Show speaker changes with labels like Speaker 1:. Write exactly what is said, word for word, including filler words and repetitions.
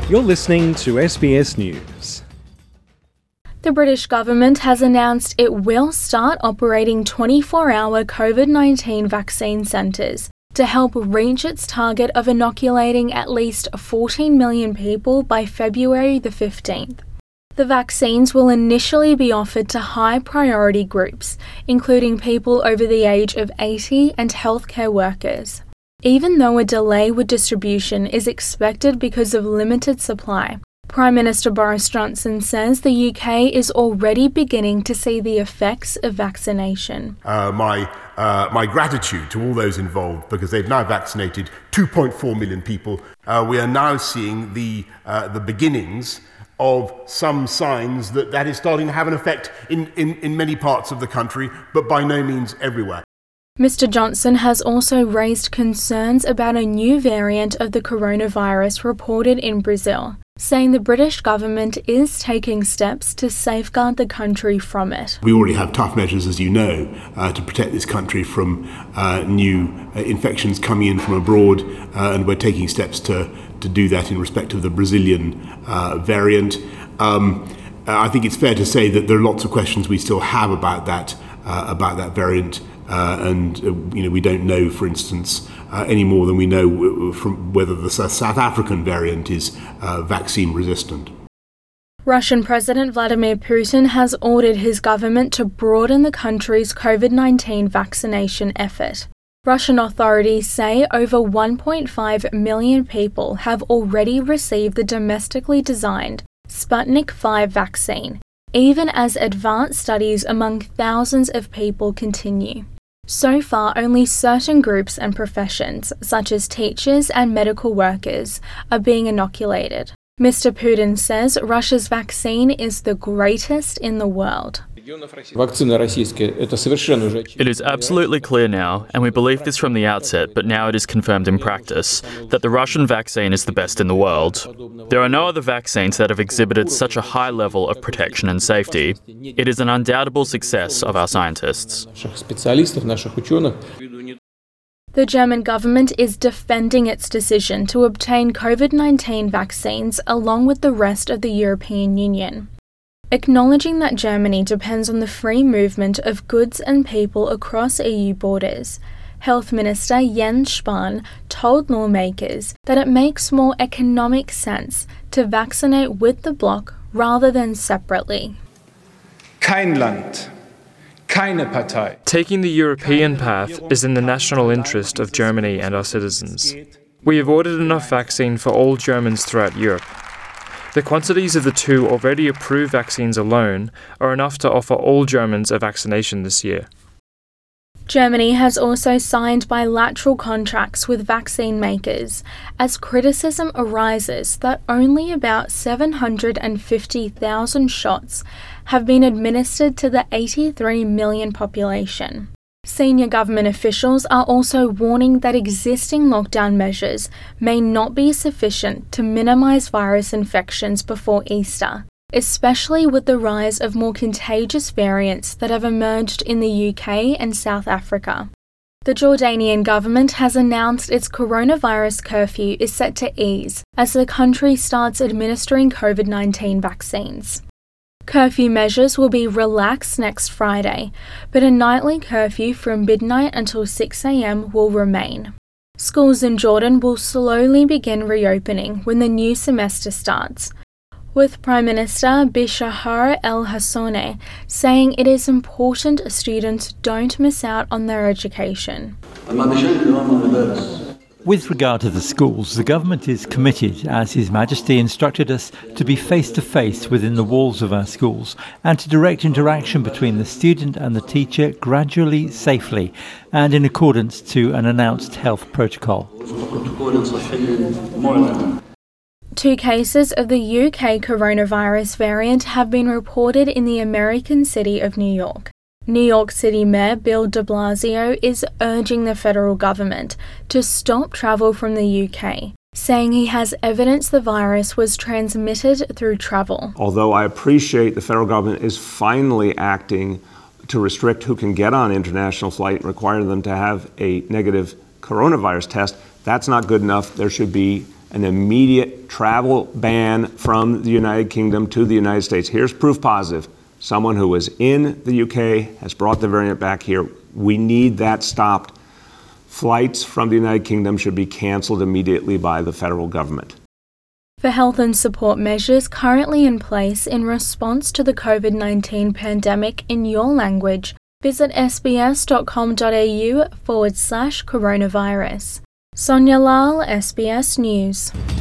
Speaker 1: You're listening to S B S News.
Speaker 2: The British government has announced it will start operating twenty-four hour COVID nineteen vaccine centres to help reach its target of inoculating at least fourteen million people by February the fifteenth. The vaccines will initially be offered to high-priority groups, including people over the age of eighty and healthcare workers. Even though a delay with distribution is expected because of limited supply, Prime Minister Boris Johnson says the U K is already beginning to see the effects of vaccination.
Speaker 3: Uh, my uh, my gratitude to all those involved, because they've now vaccinated two point four million people. Uh, we are now seeing the uh, the beginnings of some signs that that is starting to have an effect in, in, in many parts of the country, but by no means everywhere.
Speaker 2: Mister Johnson has also raised concerns about a new variant of the coronavirus reported in Brazil, saying the British government is taking steps to safeguard the country from it.
Speaker 3: We already have tough measures, as you know, uh, to protect this country from uh, new uh, infections coming in from abroad, uh, and we're taking steps to, to do that in respect of the Brazilian uh, variant. Um, I think it's fair to say that there are lots of questions we still have about that, uh, about that variant. Uh, and, uh, you know, we don't know, for instance, uh, any more than we know w- from whether the South African variant is uh, vaccine resistant.
Speaker 2: Russian President Vladimir Putin has ordered his government to broaden the country's COVID nineteen vaccination effort. Russian authorities say over one point five million people have already received the domestically designed Sputnik five vaccine, even as advanced studies among thousands of people continue. So far, only certain groups and professions, such as teachers and medical workers, are being inoculated. Mister Putin says Russia's vaccine is the greatest in the world.
Speaker 4: It is absolutely clear now, and we believed this from the outset, but now it is confirmed in practice, that the Russian vaccine is the best in the world. There are no other vaccines that have exhibited such a high level of protection and safety. It is an undoubtable success of our scientists.
Speaker 2: The German government is defending its decision to obtain COVID nineteen vaccines along with the rest of the European Union, acknowledging that Germany depends on the free movement of goods and people across E U borders. Health Minister Jens Spahn told lawmakers that it makes more economic sense to vaccinate with the bloc rather than separately.
Speaker 5: Kein Land.
Speaker 6: Taking the European path is in the national interest of Germany and our citizens. We have ordered enough vaccine for all Germans throughout Europe. The quantities of the two already approved vaccines alone are enough to offer all Germans a vaccination this year.
Speaker 2: Germany has also signed bilateral contracts with vaccine makers as criticism arises that only about seven hundred fifty thousand shots have been administered to the eighty-three million population. Senior government officials are also warning that existing lockdown measures may not be sufficient to minimise virus infections before Easter, especially with the rise of more contagious variants that have emerged in the U K and South Africa. The Jordanian government has announced its coronavirus curfew is set to ease as the country starts administering COVID nineteen vaccines. Curfew measures will be relaxed next Friday, but a nightly curfew from midnight until six a.m. will remain. Schools in Jordan will slowly begin reopening when the new semester starts, with Prime Minister Bishahar el-Hassoneh saying it is important students don't miss out on their education.
Speaker 7: With regard to the schools, the government is committed, as His Majesty instructed us, to be face-to-face within the walls of our schools and to direct interaction between the student and the teacher gradually, safely, and in accordance to an announced health protocol.
Speaker 2: Two cases of the U K coronavirus variant have been reported in the American city of New York. New York City Mayor Bill de Blasio is urging the federal government to stop travel from the U K, saying he has evidence the virus was transmitted through travel.
Speaker 8: Although I appreciate the federal government is finally acting to restrict who can get on international flight and require them to have a negative coronavirus test, that's not good enough. There should be an immediate travel ban from the United Kingdom to the United States. Here's proof positive. Someone who was in the U K has brought the variant back here. We need that stopped. Flights from the United Kingdom should be cancelled immediately by the federal government.
Speaker 2: For health and support measures currently in place in response to the COVID nineteen pandemic in your language, visit sbs.com.au forward slash coronavirus. Sonia Lal, S B S News.